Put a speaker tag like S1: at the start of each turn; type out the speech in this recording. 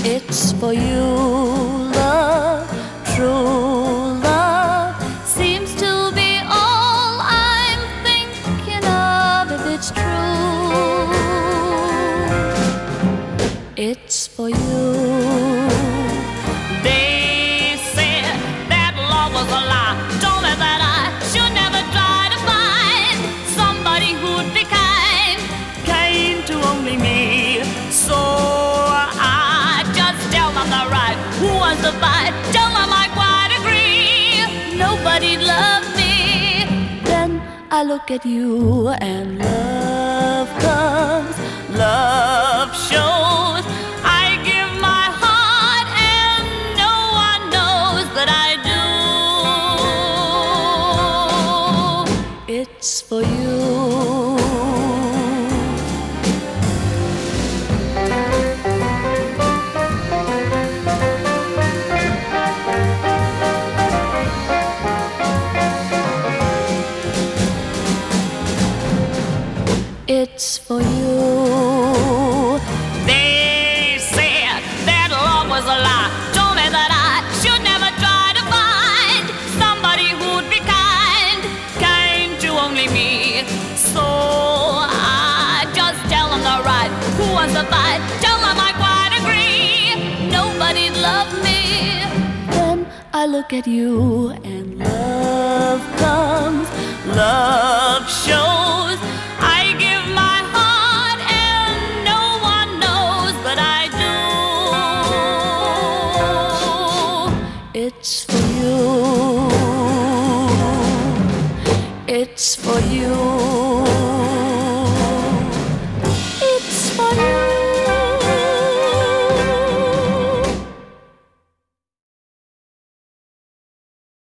S1: It's for you, love, true love seems to be all I'm thinking of. If it's true, it's for you.
S2: They said that love was a lie, told me that I should never try to find somebody who'd be kind to only me. So I just tell them the right, who wants to fight? Tell them I quite agree, nobody loved me.
S1: Then I look at you and love comes,
S2: Love shows. I give my heart and no one knows that I do.
S1: it's for you. It's for you.
S2: They said that love was a lie, told me that I should never try to find somebody who'd be kind to only me. So I just tell them the right, who wants to fight? Tell them I quite agree, nobody loved me.
S1: Then I look at you and love comes,
S2: Love shows. I give my heart and no one knows that I do.
S1: it's for you. It's for you.